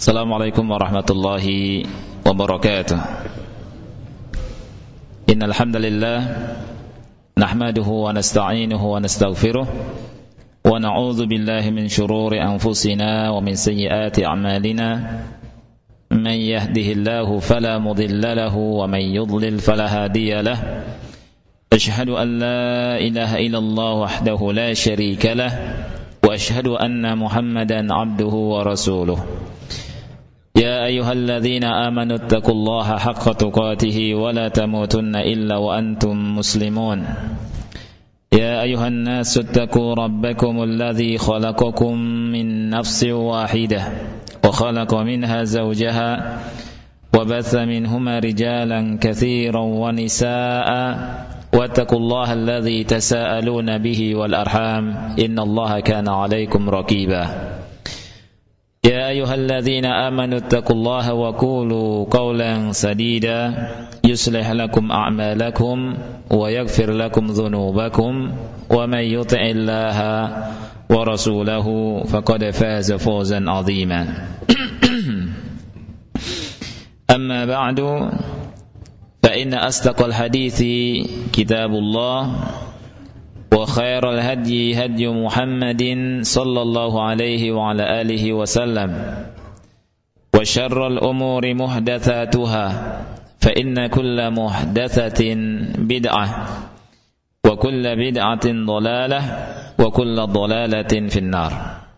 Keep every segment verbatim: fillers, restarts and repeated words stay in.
Assalamualaikum warahmatullahi wabarakatuh. Innal hamdalillah nahmaduhu wa nasta'inuhu wa nastaghfiruh wa na'udzu billahi min shururi anfusina wa min sayyiati a'malina. Man yahdihillahu fala mudilla lahu wa man yudlil fala hadiya lahu. Ashhadu an la ilaha illallah wahdahu la syarika lah wa ashhadu anna Muhammadan 'abduhu wa rasuluh. يا أيها الذين آمنوا اتقوا الله حق تقاته ولا تموتن إلا وأنتم مسلمون يا أيها الناس اتقوا ربكم الذي خلقكم من نفس واحدة وخلق منها زوجها وبث منهما رجالا كثيرا ونساء واتقوا الله الذي تساءلون به والأرحام إن الله كان عليكم رقيبا يا أيها الذين آمنوا اتقوا الله وقولوا قولا سديدا يصلح لكم أعمالكم ويغفر لكم ذنوبكم ومن يطع الله ورسوله فقد فاز فوزا عظيما أما بعد فإن أصدق الحديث كتاب الله وخير الهدي هدي محمد صلى الله عليه وعلى آله وسلم وشر الأمور محدثاتها فإن كل محدثة بدعة وكل بدعة ضلالة وكل ضلالة في النار.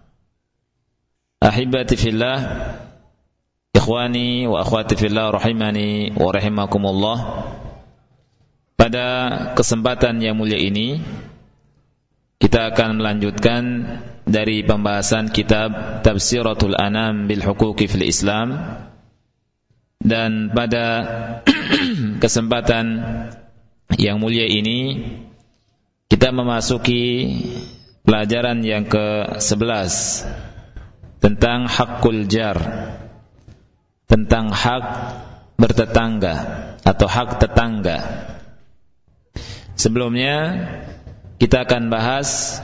أحبتي في الله إخواني وأخواتي في الله رحمني ورحمكم الله. Pada kesempatan yang mulia ini kita akan melanjutkan dari pembahasan kitab Tafsiratul Anam bil Huquqi fil Islam, dan pada kesempatan yang mulia ini kita memasuki pelajaran yang ke sebelas tentang hakul jar, tentang hak bertetangga atau hak tetangga. Sebelumnya kita akan bahas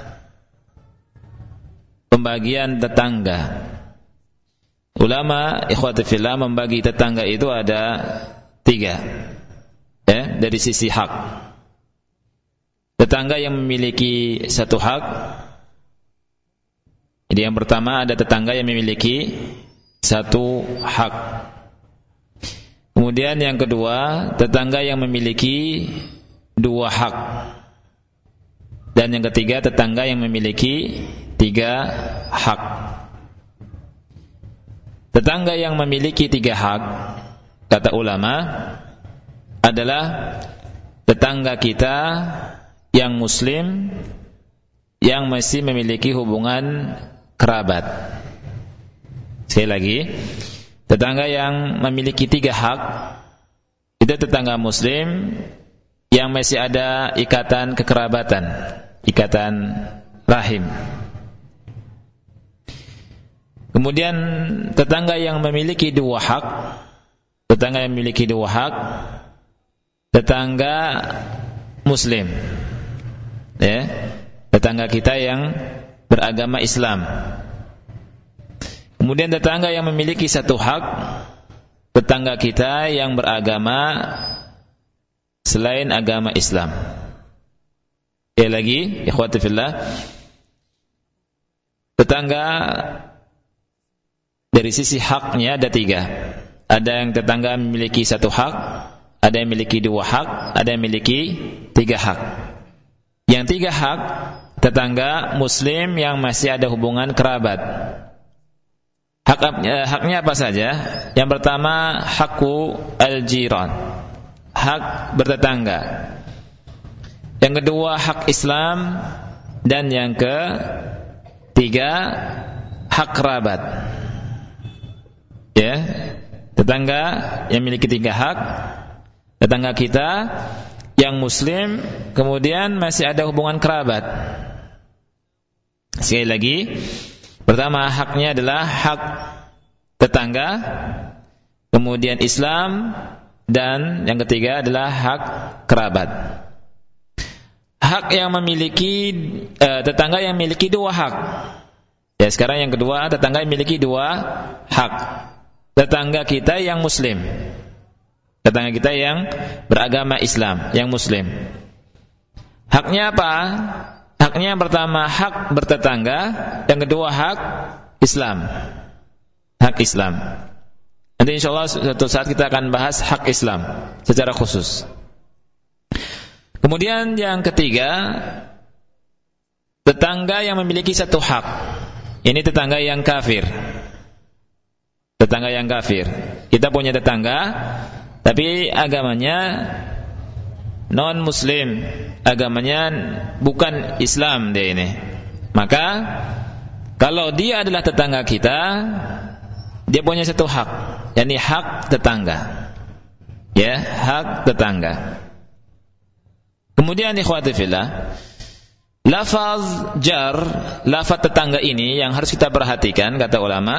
pembagian tetangga. Ulama ikhwati fillah membagi tetangga itu ada tiga, ya, dari sisi hak. Tetangga yang memiliki satu hak. Jadi yang pertama ada tetangga yang memiliki satu hak. Kemudian yang kedua, tetangga yang memiliki dua hak. Dan yang ketiga, tetangga yang memiliki tiga hak. Tetangga yang memiliki tiga hak, kata ulama, adalah tetangga kita yang muslim yang masih memiliki hubungan kerabat. Sekali lagi, tetangga yang memiliki tiga hak itu tetangga muslim yang masih ada ikatan kekerabatan, ikatan rahim. Kemudian tetangga yang memiliki dua hak, tetangga yang memiliki dua hak, tetangga muslim, ya, tetangga kita yang beragama Islam. Kemudian tetangga yang memiliki satu hak, tetangga kita yang beragama selain agama Islam. Ya lagi, ikhwati fillah, tetangga dari sisi haknya ada tiga. Ada yang tetangga memiliki satu hak, ada yang memiliki dua hak, ada yang memiliki tiga hak. Yang tiga hak, tetangga muslim yang masih ada hubungan kerabat. Hak, haknya apa saja? Yang pertama, hakku al-jiran, hak bertetangga. Yang kedua, hak Islam. Dan yang ketiga, hak kerabat. Ya, tetangga yang memiliki tiga hak, tetangga kita yang muslim, kemudian masih ada hubungan kerabat. Sekali lagi, pertama haknya adalah hak tetangga, kemudian Islam, dan yang ketiga adalah hak kerabat. Hak yang memiliki eh, tetangga yang memiliki dua hak. Ya, sekarang yang kedua, tetangga memiliki dua hak. Tetangga kita yang muslim, tetangga kita yang beragama Islam, yang muslim. Haknya apa? Haknya yang pertama hak bertetangga, yang kedua hak Islam. Hak Islam. Nanti insyaallah suatu saat kita akan bahas hak Islam secara khusus. Kemudian yang ketiga, tetangga yang memiliki satu hak. Ini tetangga yang kafir. Tetangga yang kafir. Kita punya tetangga, tapi agamanya non muslim, agamanya bukan Islam dia ini. Maka kalau dia adalah tetangga kita, dia punya satu hak, yakni hak tetangga. Ya, hak tetangga. Kemudian ikhwati fillah, lafaz jar, lafaz tetangga ini yang harus kita perhatikan, kata ulama,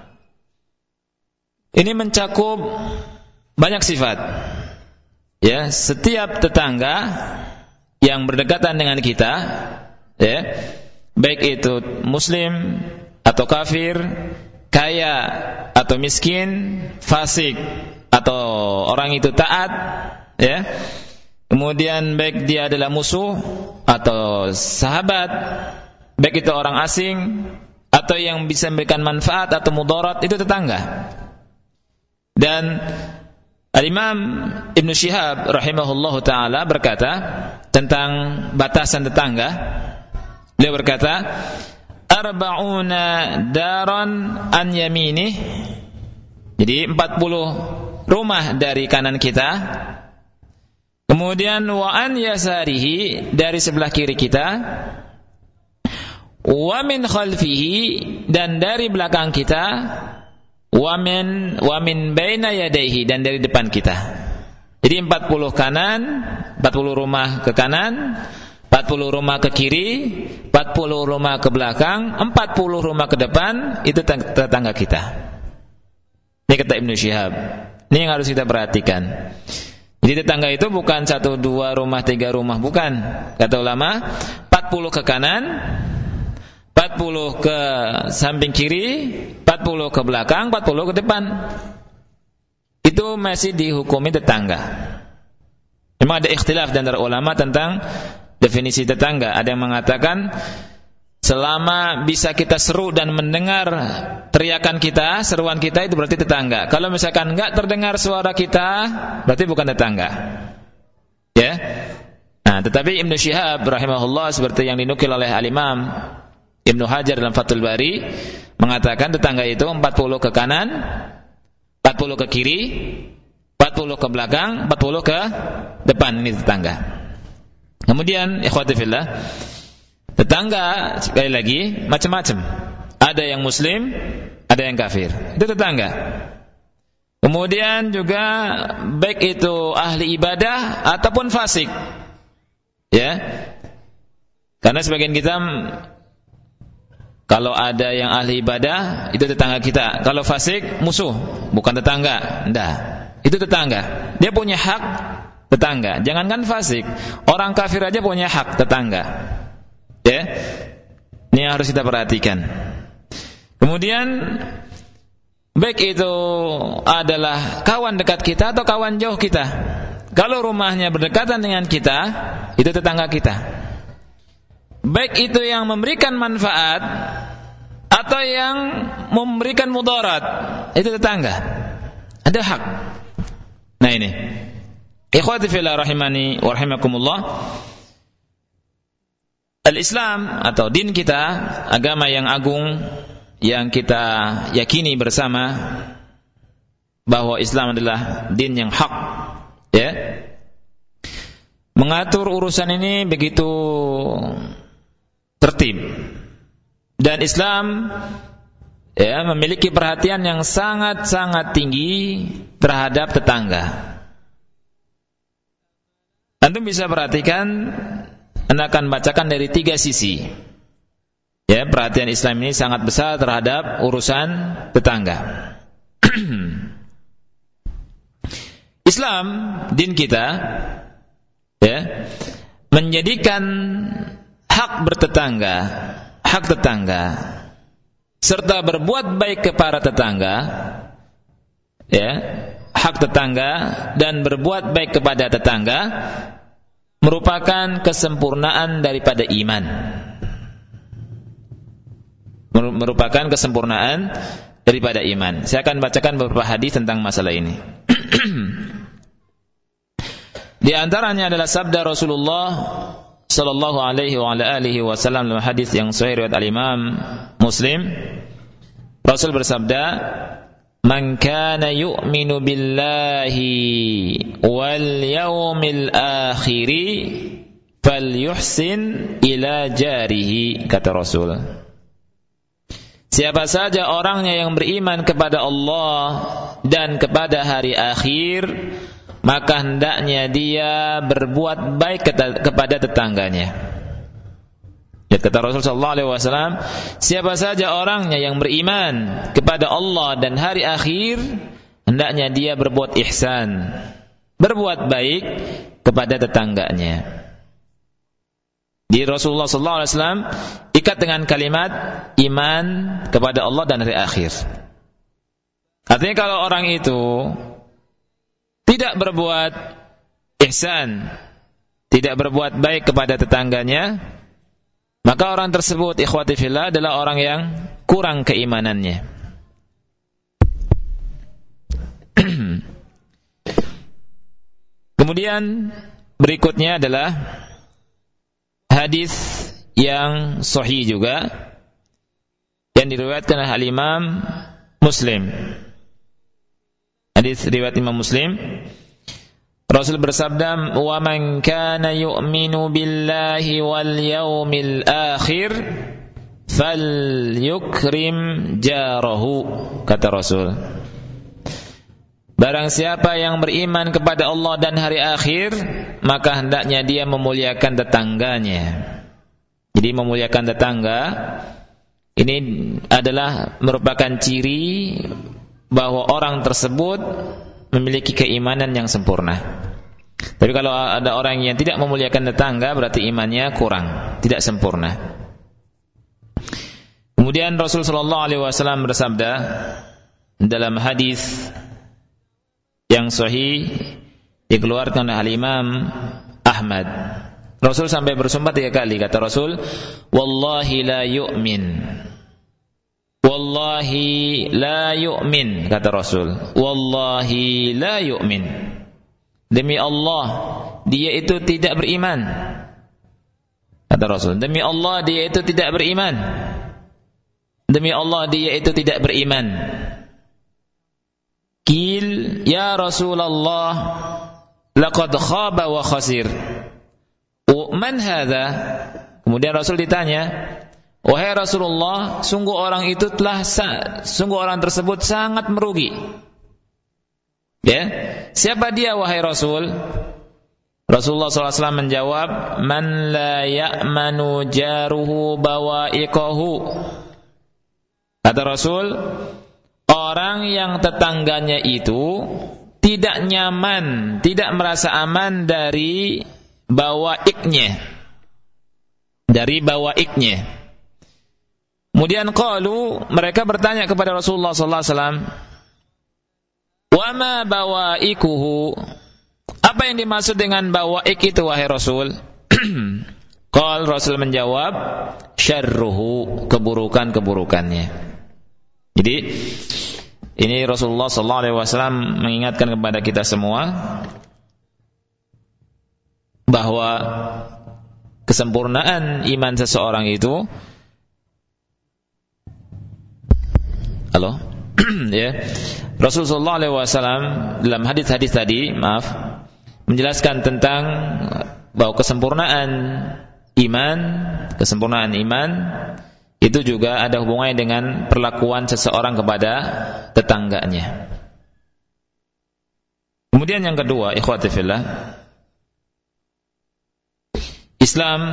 ini mencakup banyak sifat. Ya, setiap tetangga yang berdekatan dengan kita, ya, baik itu muslim atau kafir, kaya atau miskin, fasik atau orang itu taat, ya. Kemudian baik dia adalah musuh atau sahabat, baik itu orang asing atau yang bisa memberikan manfaat atau mudarat, itu tetangga. Dan Al-Imam Ibn Shihab rahimahullahu ta'ala berkata tentang batasan tetangga. Beliau berkata, arba'una daran an yaminih. Jadi empat puluh rumah dari kanan kita. Kemudian wa an yasarihi, dari sebelah kiri kita. Wa min khalfihi, dan dari belakang kita. Wa min wa min baina yadayhi, dan dari depan kita. Jadi empat puluh kanan, empat puluh rumah ke kanan, empat puluh rumah ke kiri, empat puluh rumah ke belakang, empat puluh rumah ke depan, itu tetangga kita. Ini kata Ibnu Shihab. Ini yang harus kita perhatikan. Jadi tetangga itu bukan satu, dua rumah, tiga rumah, bukan. Kata ulama, empat puluh ke kanan, empat puluh ke samping kiri, empat puluh ke belakang, empat puluh ke depan. Itu masih dihukumi tetangga. Memang ada ikhtilaf di antara ulama tentang definisi tetangga. Ada yang mengatakan selama bisa kita seru dan mendengar teriakan kita, seruan kita, itu berarti tetangga. Kalau misalkan enggak terdengar suara kita, berarti bukan tetangga. Ya. Nah, tetapi Ibnu Shihab rahimahullah, seperti yang dinukil oleh Al-Imam Ibnu Hajar dalam Fathul Bari, mengatakan tetangga itu empat puluh ke kanan, empat puluh ke kiri, empat puluh ke belakang, empat puluh ke depan. Ini tetangga. Kemudian ikhwati fillah, tetangga sekali lagi macam-macam. Ada yang muslim, ada yang kafir. Itu tetangga. Kemudian juga baik itu ahli ibadah ataupun fasik. Ya. Karena sebagian kita, kalau ada yang ahli ibadah, itu tetangga kita. Kalau fasik, musuh, bukan tetangga. Enggak. Itu tetangga. Dia punya hak tetangga. Jangankan fasik, orang kafir aja punya hak tetangga. Ya. Ini yang harus kita perhatikan. Kemudian baik itu adalah kawan dekat kita atau kawan jauh kita. Kalau rumahnya berdekatan dengan kita, itu tetangga kita. Baik itu yang memberikan manfaat atau yang memberikan mudarat, itu tetangga. Ada hak. Nah ini, ikhwati fillah rahimani wa rahimakumullah, Al-Islam atau din kita, agama yang agung yang kita yakini bersama bahwa Islam adalah din yang hak, ya, mengatur urusan ini begitu tertib. Dan Islam, ya, memiliki perhatian yang sangat-sangat tinggi terhadap tetangga. Antum bisa perhatikan, Anda akan bacakan dari tiga sisi. Ya, perhatian Islam ini sangat besar terhadap urusan tetangga. Islam, din kita, ya, menjadikan hak bertetangga, hak tetangga, serta berbuat baik kepada tetangga, ya, hak tetangga dan berbuat baik kepada tetangga merupakan kesempurnaan daripada iman. Merupakan kesempurnaan daripada iman. Saya akan bacakan beberapa hadis tentang masalah ini. Di antaranya adalah sabda Rasulullah sallallahu alaihi wa ala alihi wasallam dalam hadis yang sahih riwayat al-Imam Muslim. Rasul bersabda, "Man kana yu'minu billahi wal yawmil akhir falyuhsin ila jarihi," kata Rasul. Siapa saja orangnya yang beriman kepada Allah dan kepada hari akhir, maka hendaknya dia berbuat baik kepada tetangganya. Ya, kata Rasul sallallahu alaihi wasallam, siapa saja orangnya yang beriman kepada Allah dan hari akhir, hendaknya dia berbuat ihsan, berbuat baik kepada tetangganya. Di Rasulullah sallallahu alaihi wasallam ikat dengan kalimat iman kepada Allah dan hari akhir. Artinya kalau orang itu tidak berbuat ihsan, tidak berbuat baik kepada tetangganya, maka orang tersebut, ikhwati fillah, adalah orang yang kurang keimanannya. Kemudian berikutnya adalah hadis yang sahih juga yang diriwayatkan oleh Al-Imam Muslim. Hadis riwayat Imam Muslim, Rasul bersabda, "Wa man kana yu'minu billahi wal yawmil akhir falyukrim jarahu," kata Rasul. Barang siapa yang beriman kepada Allah dan hari akhir, maka hendaknya dia memuliakan tetangganya. Jadi memuliakan tetangga ini adalah merupakan ciri bahwa orang tersebut memiliki keimanan yang sempurna. Tapi kalau ada orang yang tidak memuliakan tetangga, berarti imannya kurang, tidak sempurna. Kemudian Rasul sallallahu alaihi wasallam bersabda dalam hadis yang sahih dikeluarkan oleh Al-Imam Ahmad. Rasul sampai bersumpah tiga kali, kata Rasul, "Wallahi la yu'min." Wallahi la yu'min, kata Rasul. Wallahi la yu'min. Demi Allah, dia itu tidak beriman. Kata Rasul, demi Allah dia itu tidak beriman. Demi Allah dia itu tidak beriman. Qil ya Rasulullah, laqad khaba wa khasir. Man hadha? Kemudian Rasul ditanya, wahai Rasulullah, sungguh orang itu telah sungguh orang tersebut sangat merugi. Ya, siapa dia wahai Rasul? Rasulullah sallallahu alaihi wasallam menjawab, man la ya'manu jaruhu bawa'iqahu. Kata Rasul, orang yang tetangganya itu tidak nyaman, tidak merasa aman dari bawaiknya, dari bawaiknya. Kemudian qalu, mereka bertanya kepada Rasulullah sallallahu alaihi wasallam, wa ma bawaikuhu? Apa yang dimaksud dengan bawaik itu wahai Rasul? Qal, Rasul menjawab, syarruhu, keburukan-keburukannya. Jadi ini Rasulullah sallallahu alaihi wasallam mengingatkan kepada kita semua bahwa kesempurnaan iman seseorang itu, halo, ya, Rasulullah sallallahu alaihi wasallam dalam hadis-hadis tadi, maaf, menjelaskan tentang bahwa kesempurnaan iman, kesempurnaan iman itu juga ada hubungannya dengan perlakuan seseorang kepada tetangganya. Kemudian yang kedua, ikhwati fillah, Islam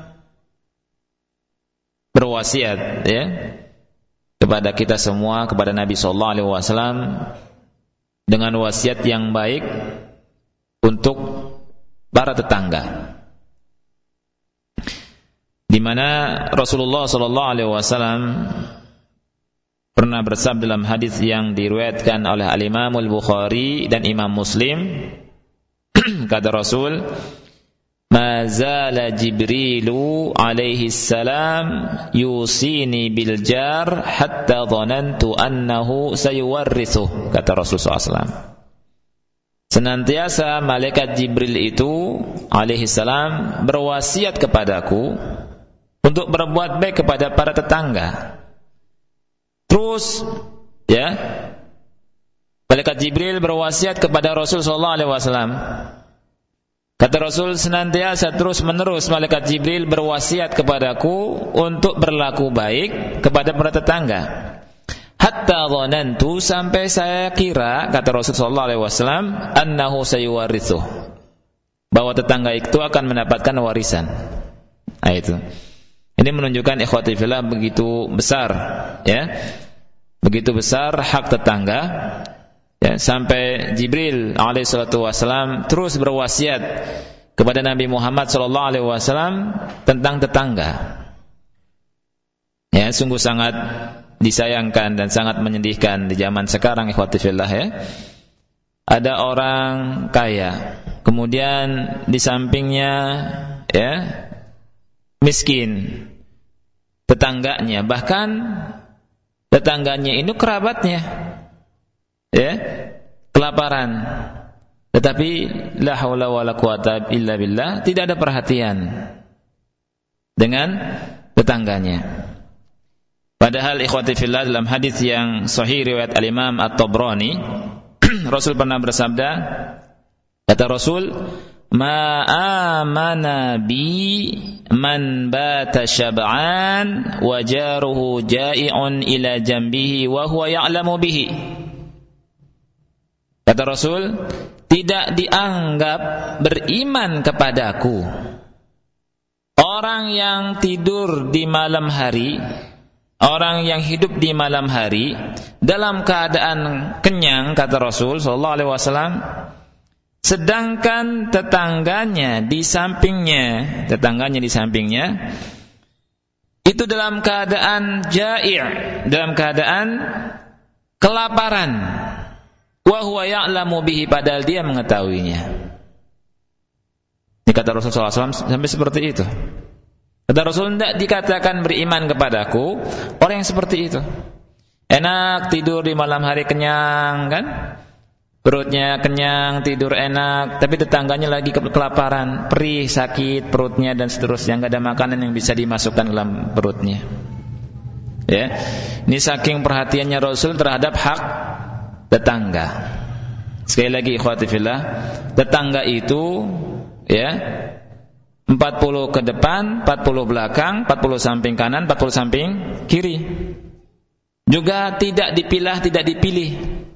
berwasiat, ya, kepada kita semua, kepada Nabi sallallahu alaihi wasallam dengan wasiat yang baik untuk para tetangga, di mana Rasulullah sallallahu alaihi wasallam pernah bersabda dalam hadis yang diriwayatkan oleh Al-Imam Al-Bukhari dan Imam Muslim, kata Rasul, "Ma zala Jibrilu alaihi salam yusini bil jar hatta dhanantu annahu sayuwarrithu," kata Rasul sallallahu alaihi wasallam. Senantiasa malaikat Jibril itu alaihi salam berwasiat kepadaku untuk berbuat baik kepada para tetangga. Terus ya, malaikat Jibril berwasiat kepada Rasul sallallahu alaihi wasallam. Kata Rasul, senantiasa terus menerus malaikat Jibril berwasiat kepadaku untuk berlaku baik kepada para tetangga. Hatta dhanantu, sampai saya kira, kata Rasul sallallahu alaihi wasallam, annahu sayuwarithu, bahwa tetangga itu akan mendapatkan warisan. Nah, itu. Ini menunjukkan ikhwati fillah begitu besar, ya. Begitu besar hak tetangga, ya, sampai Jibril alaihi salatu wasallam terus berwasiat kepada Nabi Muhammad sallallahu alaihi wasallam tentang tetangga. Ya, sungguh sangat disayangkan dan sangat menyedihkan di zaman sekarang, ikhwati fillah, ya. Ada orang kaya, kemudian di sampingnya, ya, miskin tetangganya, bahkan tetangganya ini kerabatnya, ya, kelaparan, tetapi la haula wala quwata illa billah, tidak ada perhatian dengan tetangganya. Padahal ikhwati fillah, dalam hadis yang sahih riwayat al-Imam At-Tabrani, Rasul pernah bersabda, kata Rasul, "Ma amana bi man bata syab'an wa jaruhu ja'i'un ila jambihi wa huwa ya'lamu bihi." Kata Rasul, tidak dianggap beriman kepadaku orang yang tidur di malam hari, orang yang hidup di malam hari dalam keadaan kenyang, kata Rasul sallallahu alaihi wasallam, sedangkan tetangganya di sampingnya, tetangganya di sampingnya itu dalam keadaan jai', dalam keadaan kelaparan, wa huwa ya'lamu bihi, padahal dia mengetahuinya. Ini kata Rasul sallallahu alaihi wasallam sampai seperti itu. Kata Rasul, tidak dikatakan beriman kepadaku orang yang seperti itu. Enak tidur di malam hari, kenyang kan? Perutnya kenyang, tidur enak, tapi tetangganya lagi kelaparan, perih, sakit perutnya dan seterusnya, enggak ada makanan yang bisa dimasukkan dalam perutnya. Ya. Ini saking perhatiannya Rasul terhadap hak tetangga. Sekali lagi ikhwati fillah, tetangga itu, ya, empat puluh ke depan, empat puluh belakang, empat puluh samping kanan, empat puluh samping kiri. Juga tidak dipilah, tidak dipilih.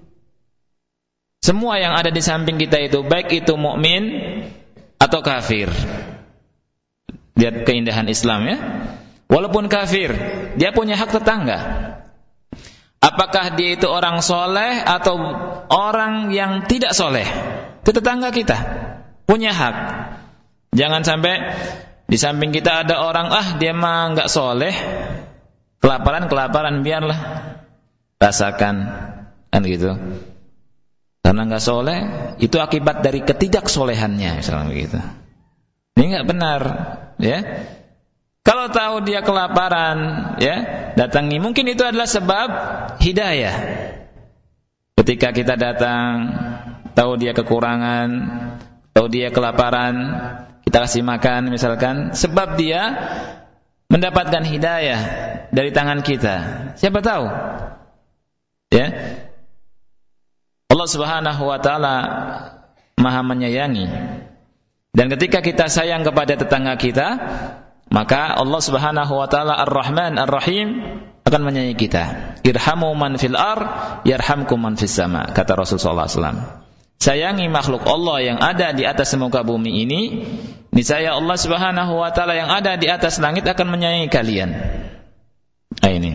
Semua yang ada di samping kita itu, baik itu mukmin atau kafir. Lihat keindahan Islam, ya. Walaupun kafir, dia punya hak tetangga. Apakah dia itu orang soleh atau orang yang tidak soleh, itu tetangga kita punya hak. Jangan sampai di samping kita ada orang, ah dia mah nggak soleh, kelaparan kelaparan biarlah rasakan, kan gitu. Karena nggak soleh itu akibat dari ketidaksolehannya, misalnya begitu. Ini nggak benar, ya. Kalau tahu dia kelaparan, ya, datangi. Mungkin itu adalah sebab hidayah. Ketika kita datang, tahu dia kekurangan, tahu dia kelaparan, kita kasih makan misalkan, sebab dia mendapatkan hidayah dari tangan kita. Siapa tahu? Ya. Allah Subhanahu wa taala Maha menyayangi. Dan ketika kita sayang kepada tetangga kita, maka Allah Subhanahu wa taala Ar-Rahman Ar-Rahim akan menyayangi kita. Irhamu man fil ar yarhamkum man fis sama, kata Rasul sallallahu alaihi wasallam. Sayangi makhluk Allah yang ada di atas muka bumi ini, niscaya Allah Subhanahu wa taala yang ada di atas langit akan menyayangi kalian. Nah, ini.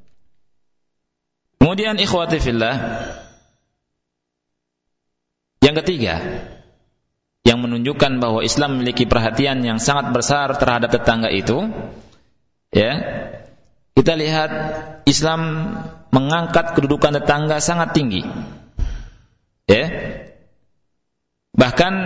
Kemudian ikhwati fillah, yang ketiga yang menunjukkan bahwa Islam memiliki perhatian yang sangat besar terhadap tetangga itu, ya, kita lihat Islam mengangkat kedudukan tetangga sangat tinggi. Ya. Bahkan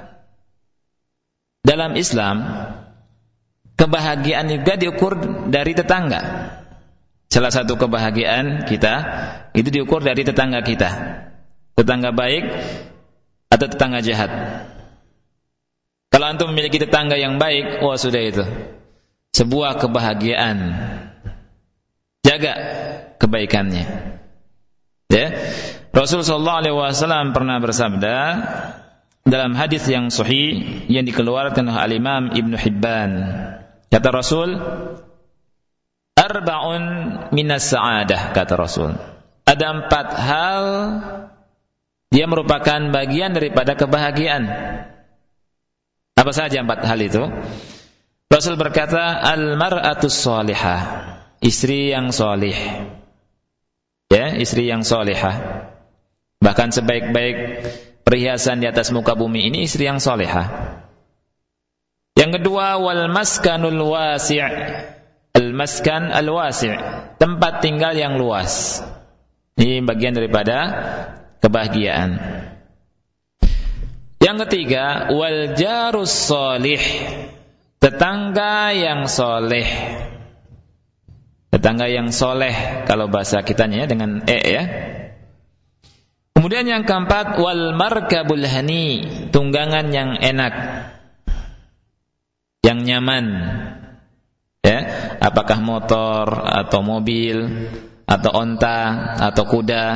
dalam Islam kebahagiaan juga diukur dari tetangga. Salah satu kebahagiaan kita itu diukur dari tetangga kita. Tetangga baik atau tetangga jahat. Kalau antum memiliki tetangga yang baik, wah sudah itu sebuah kebahagiaan. Jaga kebaikannya. Ya. Rasulullah sallallahu alaihi wasallam pernah bersabda dalam hadis yang sahih yang dikeluarkan oleh Al-Imam Ibnu Hibban. Kata Rasul, arba'un minas sa'adah, kata Rasul. Ada empat hal dia merupakan bagian daripada kebahagiaan. Apa saja empat hal itu? Rasul berkata, al-mar'atus salihah, istri yang salih. Ya, istri yang salihah. Bahkan sebaik-baik perhiasan di atas muka bumi ini istri yang salihah. Yang kedua, wal maskanul wasi'. Al-maskan al-wasi', tempat tinggal yang luas. Ini bagian daripada kebahagiaan. Yang ketiga, wal jarus salih, tetangga yang soleh. Tetangga yang soleh kalau bahasa kitanya dengan e ya. Kemudian yang keempat, wal markabul hani, tunggangan yang enak, yang nyaman. Ya, apakah motor atau mobil atau onta atau kuda.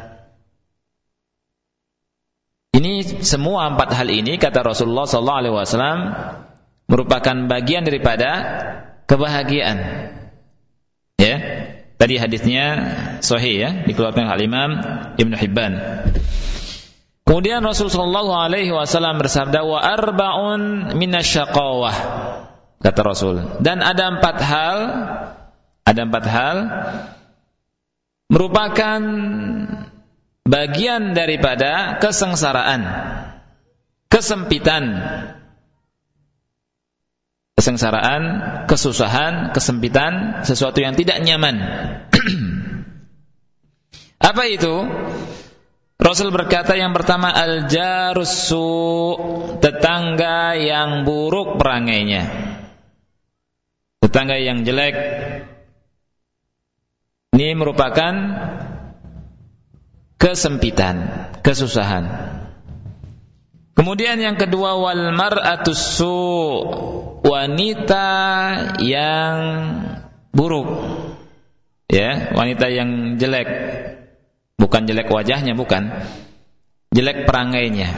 Ini semua empat hal ini kata Rasulullah sallallahu alaihi wasallam merupakan bagian daripada kebahagiaan. Ya. Tadi hadisnya sahih ya, dikeluarkan oleh Imam Ibnu Hibban. Kemudian Rasulullah sallallahu alaihi wasallam bersabda, wa arba'un minasyaqawah, kata Rasul. Dan ada empat hal, ada empat hal merupakan bagian daripada kesengsaraan, kesempitan, kesengsaraan, kesusahan, kesempitan, sesuatu yang tidak nyaman. Apa itu? Rasul berkata yang pertama, al-jarussu, tetangga yang buruk perangainya, tetangga yang jelek. Ini merupakan kesempitan, kesusahan. Kemudian yang kedua, wal mar'atus su, wanita yang buruk. Ya, wanita yang jelek. Bukan jelek wajahnya, bukan. Jelek perangainya.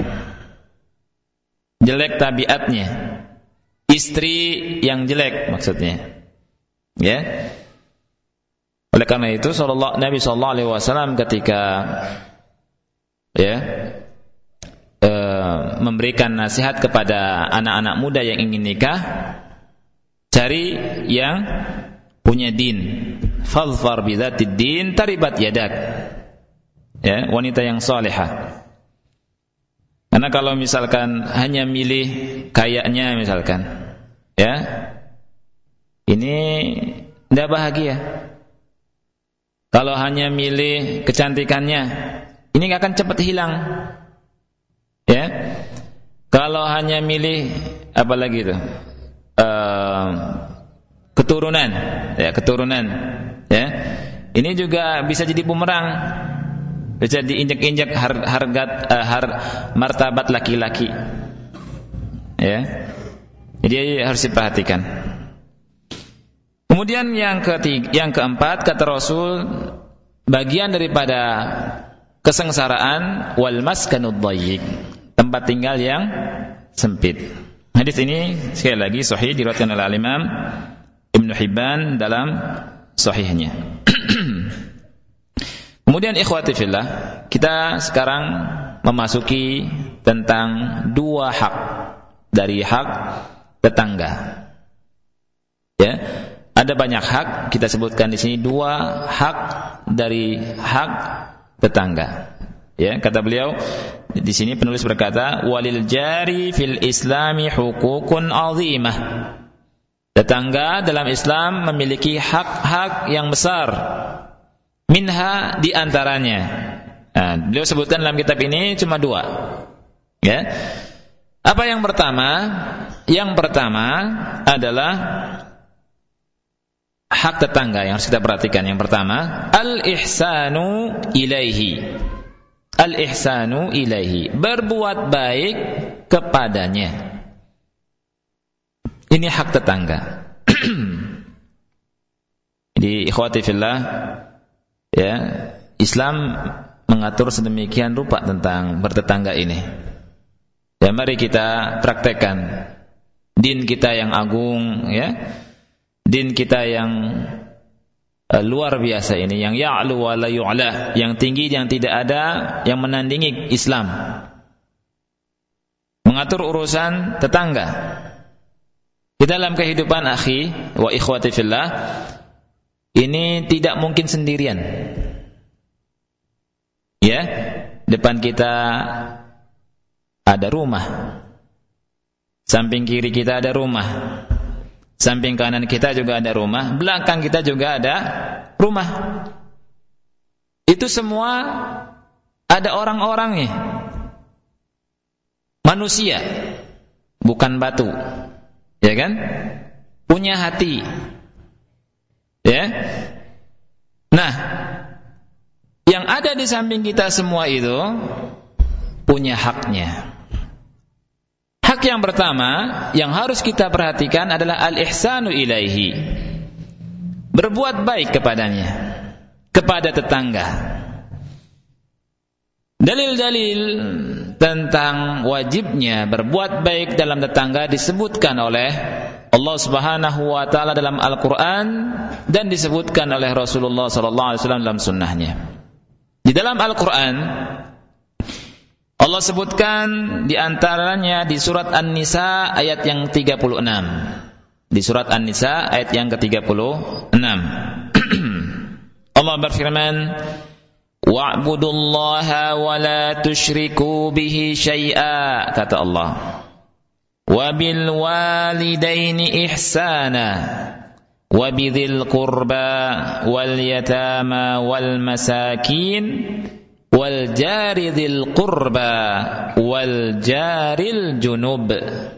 Jelek tabiatnya. Istri yang jelek maksudnya. Ya. Oleh karena itu Nabi sallallahu alaihi wasallam ketika ya e, memberikan nasihat kepada anak-anak muda yang ingin nikah, cari yang punya din. Fadhfar bidzatid din taribat yadak. Ya, wanita yang salihah. Karena kalau misalkan hanya milih kayaknya misalkan, ya, ini tidak bahagia. Kalau hanya milih kecantikannya, ini nggak akan cepat hilang. Ya, kalau hanya milih apa lagi itu, uh, keturunan, ya keturunan, ya, ini juga bisa jadi bumerang. Bisa diinjak-injak har, harga uh, har, martabat laki-laki. Ya. Jadi harus diperhatikan. Kemudian yang ketiga, yang keempat kata Rasul, bagian daripada kesengsaraan wal maskanud dhayyiq, tempat tinggal yang sempit. Hadis ini sekali lagi sahih diriwayatkan oleh Imam Ibnu Hibban dalam sahihnya. Kemudian ikhwati fillah, kita sekarang memasuki tentang dua hak dari hak tetangga. Ya, ada banyak hak, kita sebutkan di sini dua hak dari hak tetangga. Ya, kata beliau di sini penulis berkata, walil jari fil islami hukukun azimah. Tetangga dalam Islam memiliki hak-hak yang besar. minha di antaranya. Nah, beliau sebutkan dalam kitab ini cuma dua. Ya. Apa yang pertama? Yang pertama adalah hak tetangga yang harus kita perhatikan. Yang pertama, al-ihsanu ilaihi. Al-ihsanu ilaihi, berbuat baik kepadanya. Ini hak tetangga. Jadi ikhwati fillah, ya, Islam mengatur sedemikian rupa tentang bertetangga ini. Ya, mari kita praktekkan din kita yang agung, ya. Din kita yang uh, luar biasa ini, yang ya'lu wa la yu'la, yang tinggi yang tidak ada yang menandingi Islam. Mengatur urusan tetangga. Kita dalam kehidupan akhi wa ikhwati fillah ini tidak mungkin sendirian. Ya, depan kita ada rumah, samping kiri kita ada rumah, samping kanan kita juga ada rumah, belakang kita juga ada rumah. Itu semua ada orang-orangnya, manusia, bukan batu, ya kan? Punya hati, ya. Nah, yang ada di samping kita semua itu punya haknya. Hak yang pertama yang harus kita perhatikan adalah al-ihsanu ilaihi, berbuat baik kepadanya, kepada tetangga. Dalil-dalil tentang wajibnya berbuat baik dalam tetangga disebutkan oleh Allah Subhanahu wa taala dalam Al-Qur'an dan disebutkan oleh Rasulullah sallallahu alaihi wasallam dalam sunnahnya. Di dalam Al-Qur'an Allah sebutkan di antaranya di surat An-Nisa ayat yang tiga puluh enam. Di surat An-Nisa ayat yang ke tiga puluh enam. Allah berfirman, "Wa'budullaha wa la tusyriku bihi syai'a," kata Allah. "Wa bil walidaini ihsana wa bidzil qurba wal yatama wal masakin wal jari dzil qurba wal jaril junub."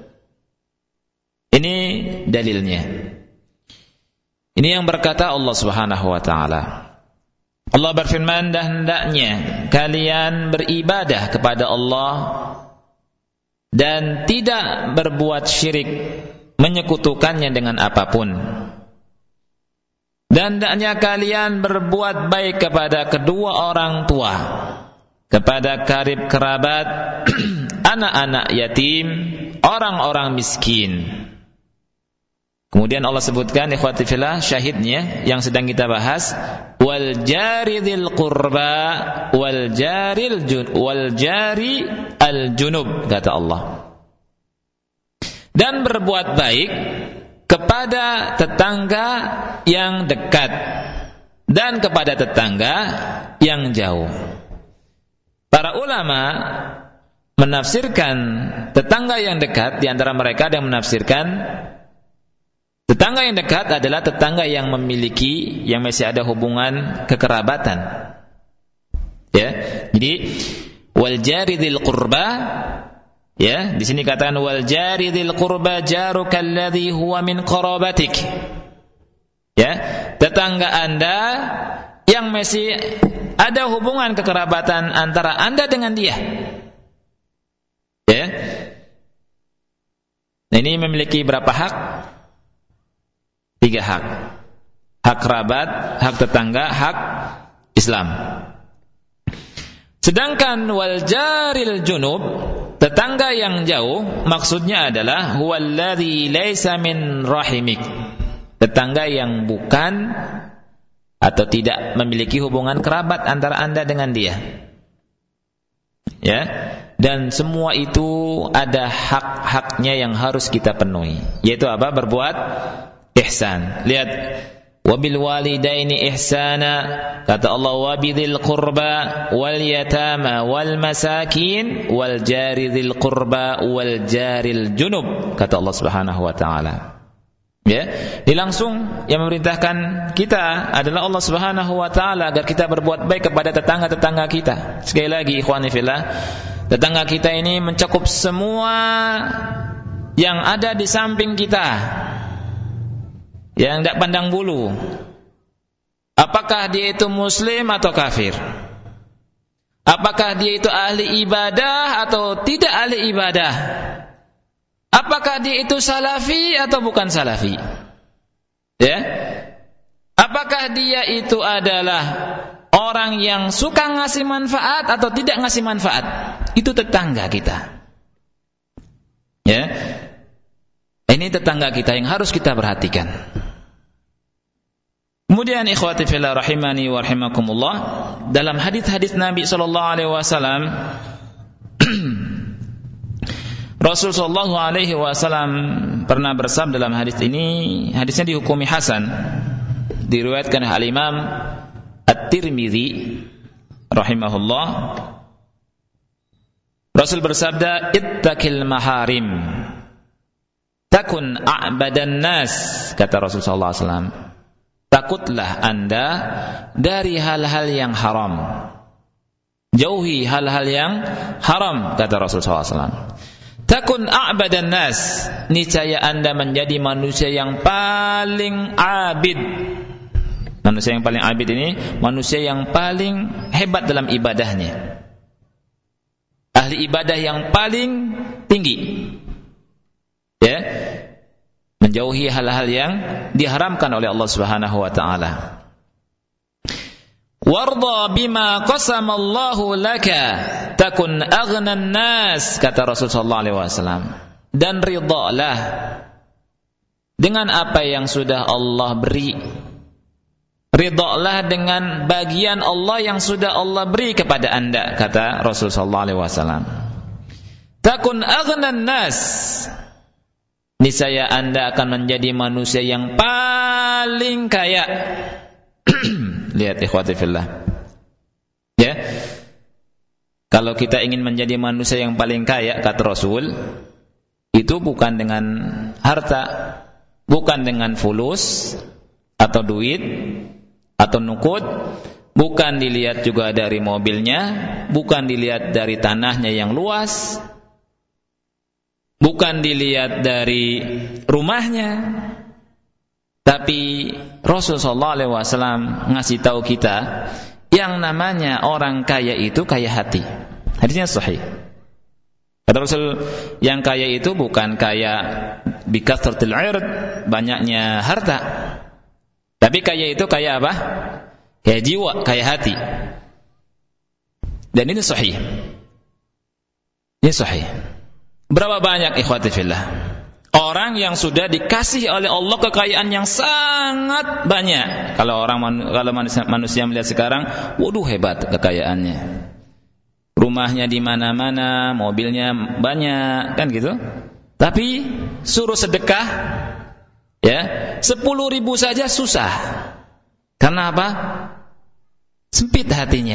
Ini dalilnya. Ini yang berkata Allah Subhanahu wa taala. Allah berfirman, dan hendaknya kalian beribadah kepada Allah dan tidak berbuat syirik, menyekutukannya dengan apapun. Dan hendaknya kalian berbuat baik kepada kedua orang tua, kepada karib kerabat, anak-anak yatim, orang-orang miskin. Kemudian Allah sebutkan, ikhwati fillah, syahidnya yang sedang kita bahas, wal jari dzil qurba wal jaril jun wal jari al junub, kata Allah. Dan berbuat baik kepada tetangga yang dekat dan kepada tetangga yang jauh. Para ulama menafsirkan tetangga yang dekat, di antara mereka ada yang menafsirkan tetangga yang dekat adalah tetangga yang memiliki, yang masih ada hubungan kekerabatan. Ya, jadi wal jari dzil qurba, ya, di sini katakan wal jari dzil qurba jaruka alladhi huwa min qarabatik. Ya, tetangga Anda yang masih ada hubungan kekerabatan antara Anda dengan dia. Ya. Nah, ini memiliki berapa hak? Tiga hak. Hak kerabat, hak tetangga, hak Islam. Sedangkan wal jaril junub, tetangga yang jauh, maksudnya adalah huwallazi laisa min rahimik, tetangga yang bukan atau tidak memiliki hubungan kerabat antara Anda dengan dia. Ya, dan semua itu ada hak-haknya yang harus kita penuhi, yaitu apa? Berbuat ihsan. Lihat, wabil walidaini ihsana, kata Allah, wabidzil qurba wal yatama wal masakin wal jari dzil qurba wal jaril junub, kata Allah Subhanahu wa taala. Ya, ini langsung yang memerintahkan kita adalah Allah Subhanahu wa taala agar kita berbuat baik kepada tetangga-tetangga kita. Sekali lagi ikhwani fillah, tetangga kita ini mencakup semua yang ada di samping kita. Yang tidak pandang bulu. Apakah dia itu muslim atau kafir? Apakah dia itu ahli ibadah atau tidak ahli ibadah? Apakah dia itu salafi atau bukan salafi? Ya? Apakah dia itu adalah orang yang suka ngasih manfaat atau tidak ngasih manfaat? Itu tetangga kita. Ya? Ini tetangga kita yang harus kita perhatikan. Kemudian ikhwati fillah rahimani wa rahimakumullah, dalam hadis-hadis Nabi sallallahu alaihi wasallam Rasul sallallahu alaihi wasallam pernah bersabda dalam hadis ini, hadisnya dihukumi hasan, diriwayatkan oleh Al-Imam At-Tirmidzi rahimahullah. Rasul bersabda, "Ittaqil maharim takun a'badan nas," kata Rasul sallallahu alaihi wasallam. Takutlah Anda dari hal-hal yang haram. Jauhi hal-hal yang haram, kata Rasul sallallahu alaihi wasallam. Takun a'badan nas, niscaya Anda menjadi manusia yang paling abid. Manusia yang paling abid ini manusia yang paling hebat dalam ibadahnya. Ahli ibadah yang paling tinggi. Ya. Menjauhi hal-hal yang diharamkan oleh Allah Subhanahu wa taala. Warda bima qasamallahu laka takun aghnan nas, kata Rasul sallallahu alaihi wasallam. Dan ridhalah dengan apa yang sudah Allah beri. Ridhalah dengan bagian Allah yang sudah Allah beri kepada Anda, kata Rasul sallallahu alaihi wasallam. Takun aghnan nas, niscaya Anda akan menjadi manusia yang paling kaya. Lihat ikhwati fillah. Ya. Kalau kita ingin menjadi manusia yang paling kaya, kata Rasul, itu bukan dengan harta, bukan dengan fulus atau duit atau nukut, bukan dilihat juga dari mobilnya, bukan dilihat dari tanahnya yang luas, bukan dilihat dari rumahnya, tapi Rasul sallallahu alaihi wasallam ngasih tahu kita yang namanya orang kaya itu kaya hati. Hadisnya sahih. Kata Rasul, yang kaya itu bukan kaya bikathratil 'ird, banyaknya harta. Tapi kaya itu kaya apa? Kaya jiwa, kaya hati. Dan ini sahih. Ini sahih. Berapa banyak ikhwati fillah orang yang sudah dikasih oleh Allah kekayaan yang sangat banyak. Kalau orang kalau manusia, manusia melihat sekarang, waduh hebat kekayaannya. Rumahnya di mana-mana, mobilnya banyak, kan gitu. Tapi suruh sedekah ya, sepuluh ribu saja susah. Karena apa? Sempit hatinya.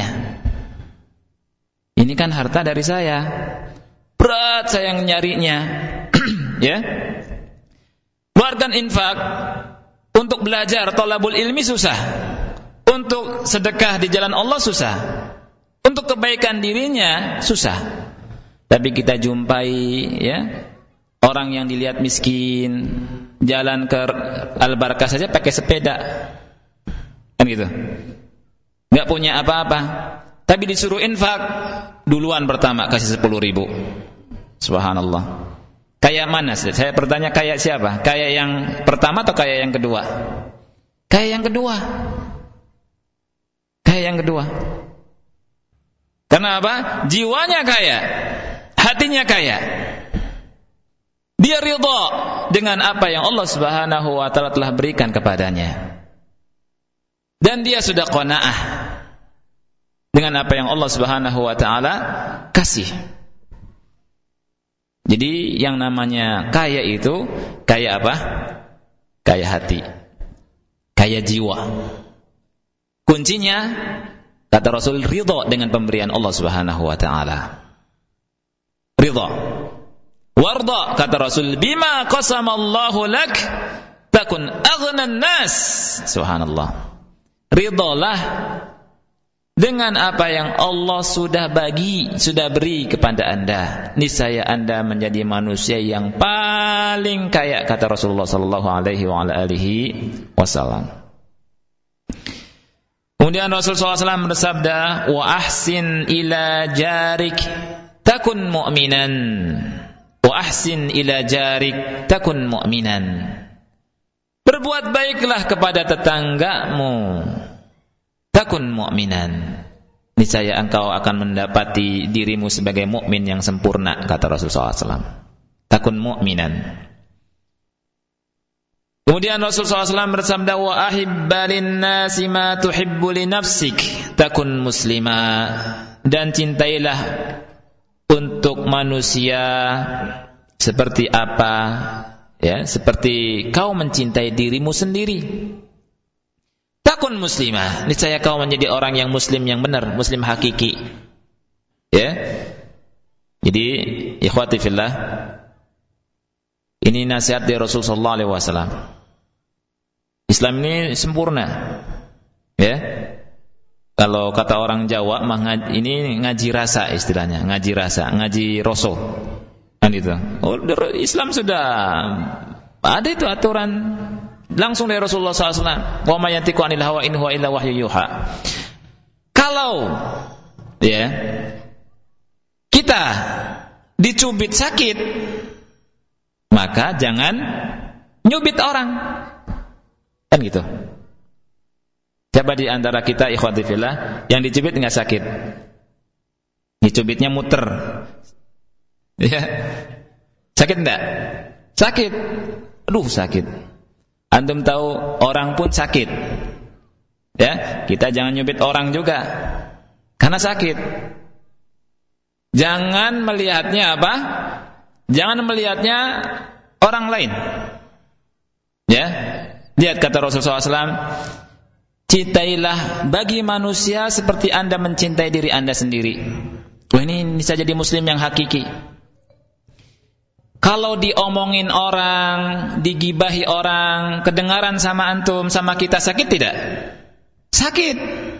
Ini kan harta dari saya. Berat saya nyarinya. Ya. Keluarkan infak untuk belajar thalabul ilmi susah. Untuk sedekah di jalan Allah susah. Untuk kebaikan dirinya susah. Tapi kita jumpai ya, orang yang dilihat miskin, jalan ke Al-Barakah saja pakai sepeda. Kan gitu. Enggak punya apa-apa. Tapi disuruh infak, duluan pertama kasih sepuluh ribu. Subhanallah. Kayak mana? Saya bertanya kayak siapa? Kayak yang pertama atau kayak yang kedua? Kayak yang kedua. Kayak yang kedua. Karena apa? Jiwanya kaya, hatinya kaya. Dia ridha dengan apa yang Allah Subhanahu wa taala telah berikan kepadanya. Dan dia sudah qanaah dengan apa yang Allah Subhanahu wa taala kasih. Jadi yang namanya kaya itu kaya apa? Kaya hati, kaya jiwa. Kuncinya kata Rasul ridha dengan pemberian Allah Subhanahu wa taala. Ridha. Warda kata Rasul bima qasamallahu lak takun aghnan nas. Subhanallah. Ridhalah dengan apa yang Allah sudah bagi, sudah beri kepada Anda. Niscaya Anda menjadi manusia yang paling kaya, kata Rasulullah sallallahu alaihi wa ala alihi wasallam. Kemudian Rasulullah sallallahu alaihi wasallam bersabda, "Wa ahsin ila jarik takun mu'minan." Wa ahsin ila jarik takun mu'minan. Berbuat baiklah kepada tetanggamu, takun mu'minan. Niscaya engkau akan mendapati dirimu sebagai mukmin yang sempurna, kata Rasulullah sallallahu alaihi wasallam. Takun mu'minan. Kemudian Rasulullah sallallahu alaihi wasallam bersabda, "Wa ahibba lin-nasi ma tuhibbu li nafsik, takun muslima." Dan cintailah untuk manusia seperti apa, ya, seperti kau mencintai dirimu sendiri. Takun muslimah, niscaya kau menjadi orang yang muslim yang benar, muslim hakiki. Ya. Jadi, ikhwati fillah, ini nasihat dari Rasulullah sallallahu alaihi wasallam. Islam ini sempurna. Ya. Kalau kata orang Jawa, ini ngaji rasa istilahnya, ngaji rasa, ngaji roso. Kan itu. Oh, Islam sudah ada itu aturan langsung dari Rasulullah sallallahu alaihi wasallam. Wa may yantiqu 'anil hawa in huwa illa wahyu yuha. Kalau ya kita dicubit sakit, maka jangan nyubit orang. Kan gitu. Siapa di antara kita ikhwati fillah yang dicubit enggak sakit? Dicubitnya muter. Ya. Sakit enggak? Sakit. Aduh, sakit. Antum tahu orang pun sakit. Ya, kita jangan nyubit orang juga. Karena sakit. Jangan melihatnya apa? Jangan melihatnya orang lain. Ya. Lihat kata Rasulullah sallallahu alaihi wasallam, cintailah bagi manusia seperti Anda mencintai diri Anda sendiri. Wah, ini bisa jadi muslim yang hakiki. Kalau diomongin orang, digibahi orang, kedengaran sama antum, sama kita, sakit tidak? Sakit.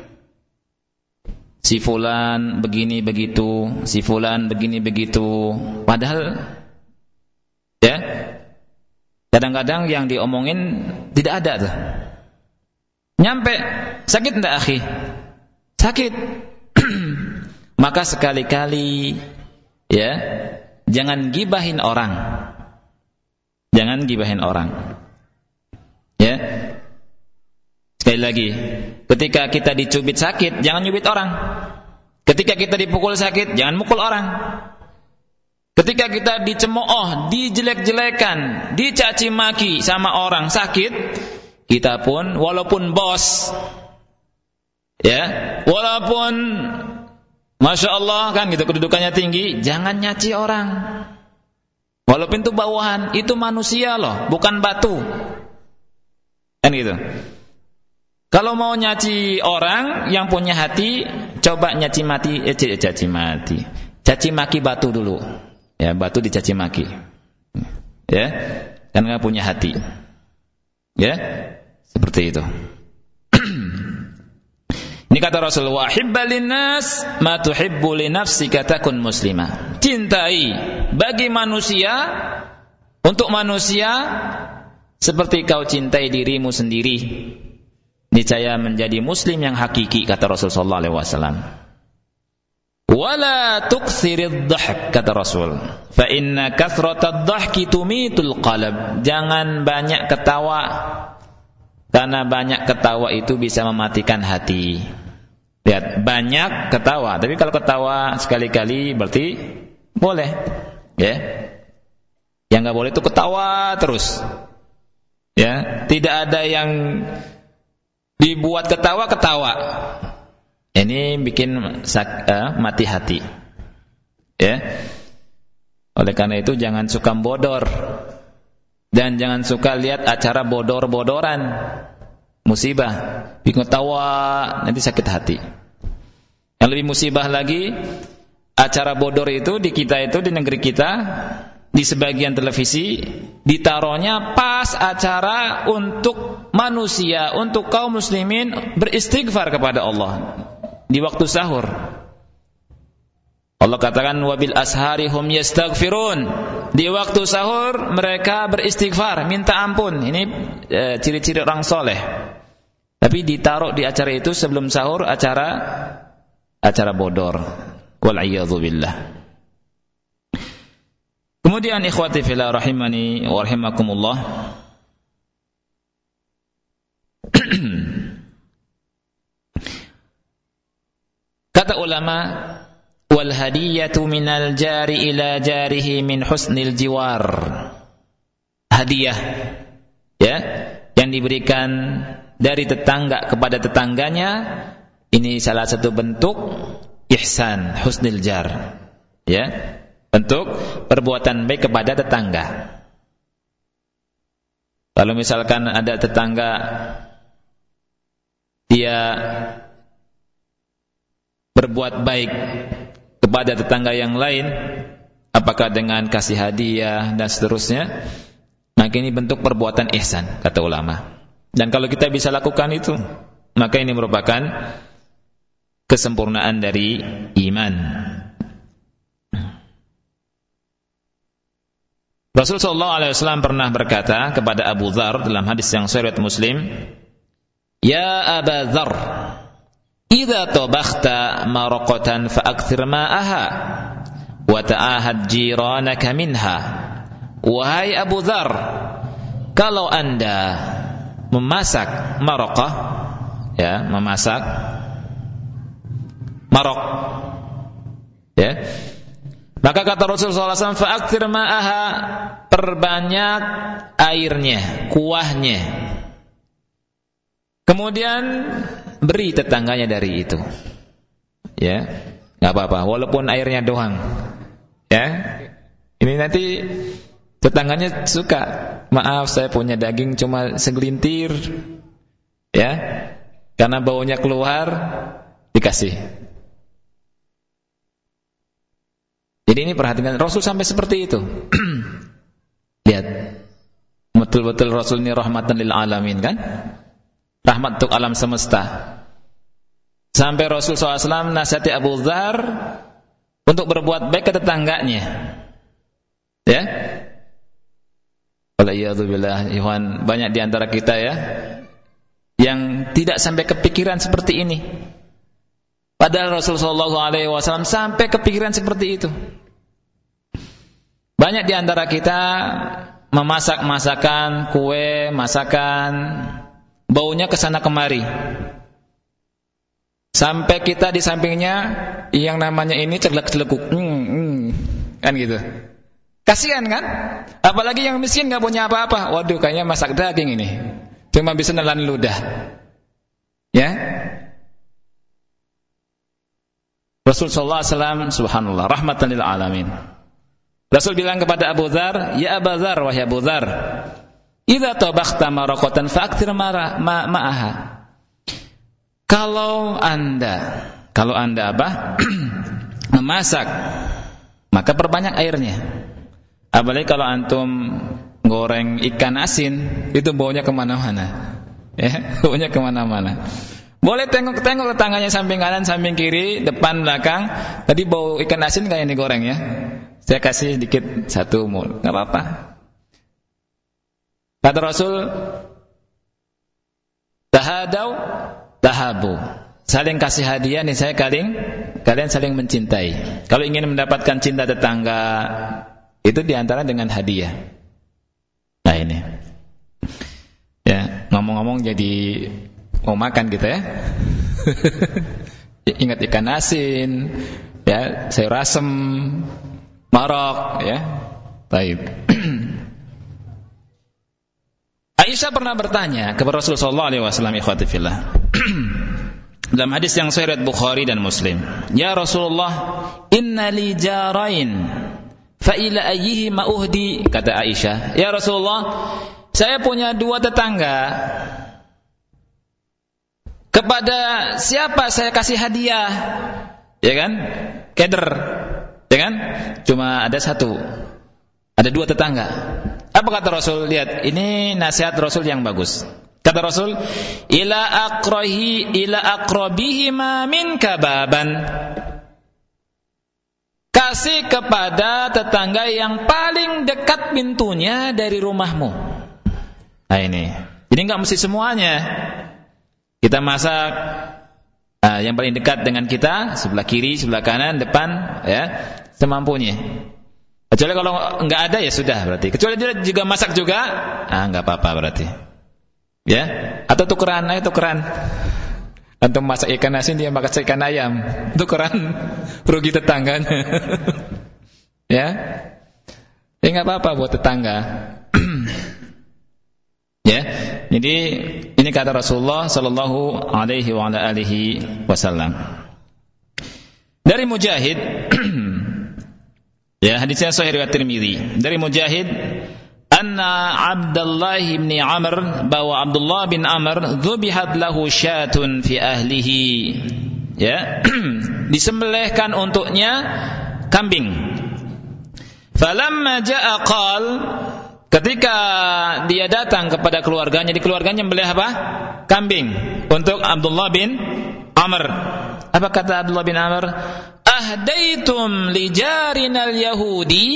Si fulan begini begitu, si fulan begini begitu. Padahal ya, kadang-kadang yang diomongin tidak ada tuh. Nyampe, sakit enggak akhi? Sakit. Maka sekali-kali ya, jangan gibahin orang. Jangan gibahin orang. Ya. Sekali lagi, ketika kita dicubit sakit, jangan nyubit orang. Ketika kita dipukul sakit, jangan mukul orang. Ketika kita dicemooh, dijelek-jelekan, dicaci maki sama orang sakit, kita pun walaupun bos, ya, walaupun Masya Allah kan gitu kedudukannya tinggi, jangan nyaci orang. Walaupun itu bawahan, itu manusia loh, bukan batu. Kan gitu. Kalau mau nyaci orang yang punya hati, coba nyaci mati, eh caci mati, caci maki batu dulu. Ya, batu dicaci maki. Ya, karena punya hati. Ya, seperti itu. Ini kata Rasulullah, "Hibba linnas ma tuhibbu li nafsika takun muslimah." Cintai bagi manusia, untuk manusia seperti kau cintai dirimu sendiri. Niscaya menjadi muslim yang hakiki, kata Rasulullah sallallahu alaihi wasallam. Wala tuksirid dhahk, kata Rasul, fa inna kathratad dhahki tumitul qalb. Jangan banyak ketawa, karena banyak ketawa itu bisa mematikan hati. Lihat, banyak ketawa, tapi kalau ketawa sekali-kali berarti boleh, ya. Yang enggak boleh itu ketawa terus. Ya, tidak ada yang dibuat ketawa-ketawa. Ini bikin sak, uh, mati hati. Ya. Oleh karena itu jangan suka bodor. Dan jangan suka lihat acara bodor-bodoran. Musibah, bikin ketawa, nanti sakit hati. Yang lebih musibah lagi, acara bodor itu di kita itu, di negeri kita, di sebagian televisi ditaruhnya pas acara untuk manusia, untuk kaum muslimin beristighfar kepada Allah di waktu sahur. Allah katakan wabil ashari hum yastaghfirun. Di waktu sahur mereka beristighfar, minta ampun. Ini e, ciri-ciri orang soleh. Tapi ditaruh di acara itu sebelum sahur, acara acara bodor. Wal a'yadzu billah. Kemudian ikhwati fillah rahimani wa rahimakumullah. Kata ulama, wal hadiyatu minal jari ila jarihi min husnil jiwar. Hadiah, ya, yang diberikan dari tetangga kepada tetangganya, ini salah satu bentuk ihsan, husnil jar, ya, bentuk perbuatan baik kepada tetangga. Kalau misalkan ada tetangga dia berbuat baik kepada tetangga yang lain, apakah dengan kasih hadiah dan seterusnya, maka ini bentuk perbuatan ihsan, kata ulama. Dan kalau kita bisa lakukan itu, maka ini merupakan kesempurnaan dari iman. Rasul sallallahu alaihi wasallam pernah berkata kepada Abu Dzar dalam hadis yang sahih Muslim, "Ya Abu Dzar, idza tabakhta maraqatan fa'akthir ma'aha wa ta'ahad jiranaka minha." Wahai Abu Dzar, kalau Anda memasak maraqah, ya, memasak maraq, ya, maka kata Rasul sallallahu alaihi wasallam, fa'akthir ma'aha, perbanyak airnya, kuahnya. Kemudian beri tetangganya dari itu. Ya, enggak apa-apa walaupun airnya doang. Ya. Ini nanti tetangganya suka, maaf saya punya daging cuma segelintir. Ya. Karena baunya keluar, dikasih. Jadi ini perhatikan, Rasul sampai seperti itu. Lihat, betul-betul Rasul ini rahmatan lil alamin, kan? Rahmat untuk alam semesta. Sampai Rasul sallallahu alaihi wasallam nasihati Abu Dzar untuk berbuat baik ke tetangganya. Ya? Waliyadzubillah, Ikhwan, banyak di antara kita ya yang tidak sampai kepikiran seperti ini. Padahal Rasul sallallahu alaihi wasallam sampai kepikiran seperti itu. Banyak di antara kita memasak masakan, kue, masakan, baunya kesana kemari. Sampai kita di sampingnya yang namanya ini celek-celekuk, hmm, hmm, kan gitu. Kasihan kan? Apalagi yang miskin nggak punya apa-apa. Waduh, kayaknya masak daging ini, cuma bisa nelan ludah. Ya. Rasul sallallahu alaihi wasallam, subhanallah, rahmatan lil alamin. Rasul bilang kepada Abu Dzar, "Ya Abu Dzar, wahai Abu Dzar, idza tabakhta maraqatan fa'akthir ma'aha." Kalau Anda, kalau Anda apa? memasak, maka perbanyak airnya. Apalagi kalau antum goreng ikan asin, itu baunya kemana-mana. Ya, baunya kemana-mana. Boleh tengok-tengok tetangganya samping kanan, samping kiri, depan, belakang. Tadi bau ikan asin kayak ini goreng ya. Saya kasih dikit satu mul, nggak apa-apa. Kata Rasul, tahadau, tahabu. Saling kasih hadiah nih, saya kalian, kalian saling mencintai. Kalau ingin mendapatkan cinta tetangga, itu diantara dengan hadiah. Nah ini, ya ngomong-ngomong jadi mau makan gitu ya. Ingat ikan asin, ya, sayur asem, marok, ya. Baik. Aisyah pernah bertanya kepada Rasulullah sallallahu alaihi wasallam, ikhwati fillah. Dalam hadis yang sahih Bukhari dan Muslim, "Ya Rasulullah, inna li jarain, fa ila ayyihi ma uhdi." Kata Aisyah, "Ya Rasulullah, saya punya dua tetangga. Kepada siapa saya kasih hadiah?" Ya kan? Keder. Ya kan? Cuma ada satu. Ada dua tetangga. Apa kata Rasul? Lihat, ini nasihat Rasul yang bagus. Kata Rasul, ila aqrahi ila aqrabihima minka baban. Kasih kepada tetangga yang paling dekat pintunya dari rumahmu. Nah ini. Jadi enggak mesti semuanya. Kita masak uh, yang paling dekat dengan kita, sebelah kiri, sebelah kanan, depan, ya, semampunya. Kecuali kalau enggak ada ya sudah berarti. Kecuali dia juga masak juga, ah enggak apa-apa berarti. Ya, atau tukeran, ayo tukeran. Antum masak ikan asin, dia masak ikan ayam, tukeran, rugi tetangganya. Ya, ya nggak apa-apa buat tetangga. Ya, jadi ini kata Rasulullah Sallallahu Alaihi Wasallam. Dari Mujahid, ya hadisnya Sahih riwayat Tirmidzi. Dari Mujahid, anna Abdullah bin Amr, bahwa Abdullah bin Amr dzubihat lahu syatun fi ahlihi, ya disembelihkan untuknya kambing. Falamma jaa qal, ketika dia datang kepada keluarganya, di keluarganya membelih apa? Kambing untuk Abdullah bin Amr. Apa kata Abdullah bin Amr? Ahdaitum li jarinal yahudi,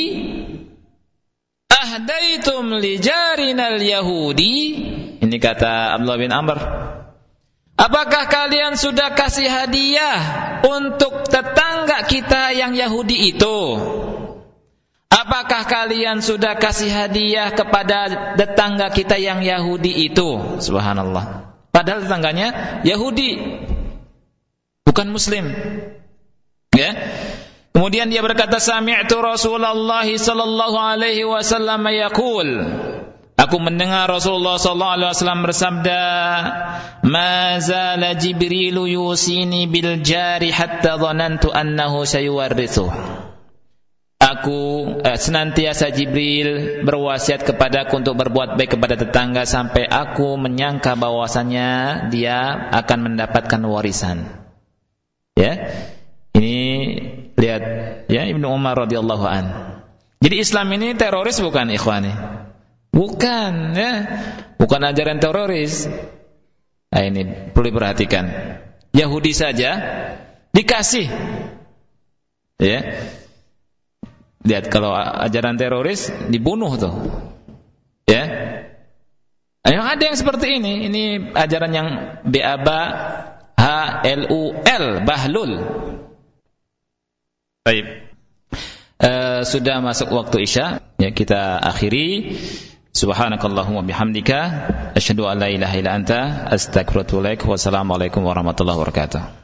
ahdaitum li jarinal yahudi. Ini kata Abdullah bin Amr, apakah kalian sudah kasih hadiah untuk tetangga kita yang Yahudi itu? Apakah kalian sudah kasih hadiah kepada tetangga kita yang Yahudi itu? Subhanallah. Padahal tetangganya Yahudi, bukan Muslim. Ya. Kemudian dia berkata, sami'tu Rasulullah sallallahu alaihi wasallam yaqul, aku mendengar Rasulullah sallallahu alaihi wasallam bersabda, ma zala Jibril yusini bil jari hatta dhanantu annahu sayuwarrithu. Aku eh, senantiasa Jibril berwasiat kepadaku untuk berbuat baik kepada tetangga sampai aku menyangka bahwasannya dia akan mendapatkan warisan. Ya. Ini lihat ya, Ibnu Umar radhiyallahu an. Jadi Islam ini teroris bukan, ikhwani? Bukan, ya. Bukan ajaran teroris. Nah, ini perlu diperhatikan. Yahudi saja dikasih. Ya. Lihat, kalau ajaran teroris dibunuh tuh. Ya. Yang ada yang seperti ini, ini ajaran yang B A B H L U L, bahlul. Baik. Uh, sudah masuk waktu Isya, ya kita akhiri. Subhanakallahumma bihamdika asyhadu an la ilaha illa anta astaghfiruka wa atubu ilaik. Wassalamualaikum warahmatullahi wabarakatuh.